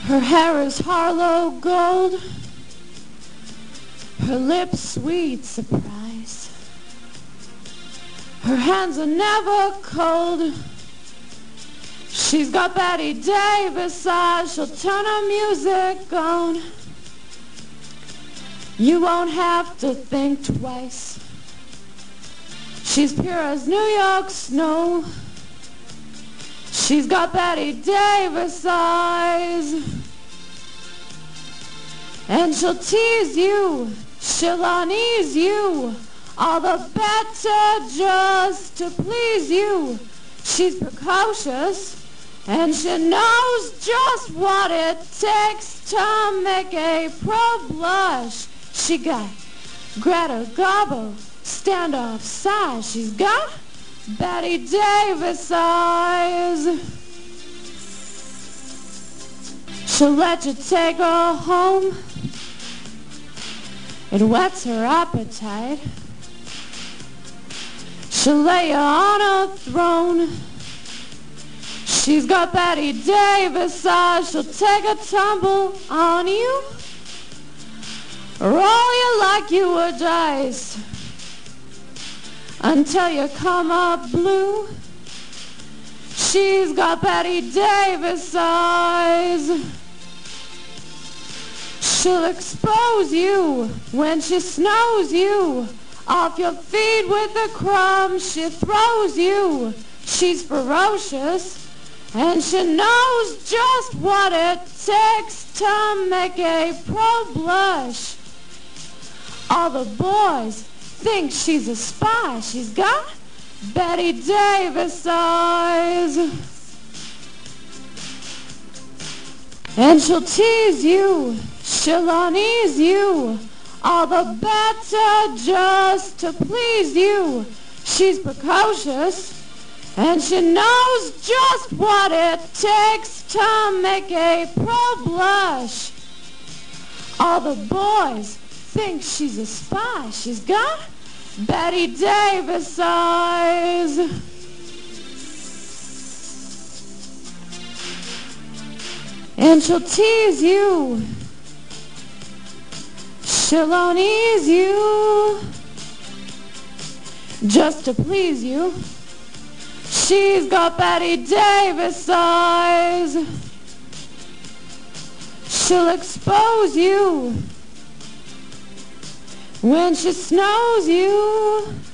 Her hair is Harlow gold, her lips sweet surprise. Her hands are never cold. She's got Betty Davis eyes. She'll turn her music on. You won't have to think twice. She's pure as New York snow. She's got Betty Davis eyes. And she'll tease you, she'll unease you, all the better just to please you. She's precocious, and she knows just what it takes to make a pro blush. She got Greta Garbo, standoff size. She's got Betty Davis eyes. She'll let you take her home. It whets her appetite. She'll lay you on a throne. She's got Betty Davis eyes. She'll take a tumble on you, roll you like you were dice, until you come up blue. She's got Betty Davis eyes. She'll expose you when she snows you off your feet with the crumbs she throws you. She's ferocious, and she knows just what it takes to make a pro blush. All the boys think she's a spy. She's got Betty Davis eyes. And she'll tease you, she'll unease you, all the better just to please you. She's precocious, and she knows just what it takes to make a pro blush. All the boys think she's a spy. She's got Betty Davis eyes. And she'll tease you, she'll unease you, just to please you. She's got Betty Davis eyes. She'll expose you when she snows you.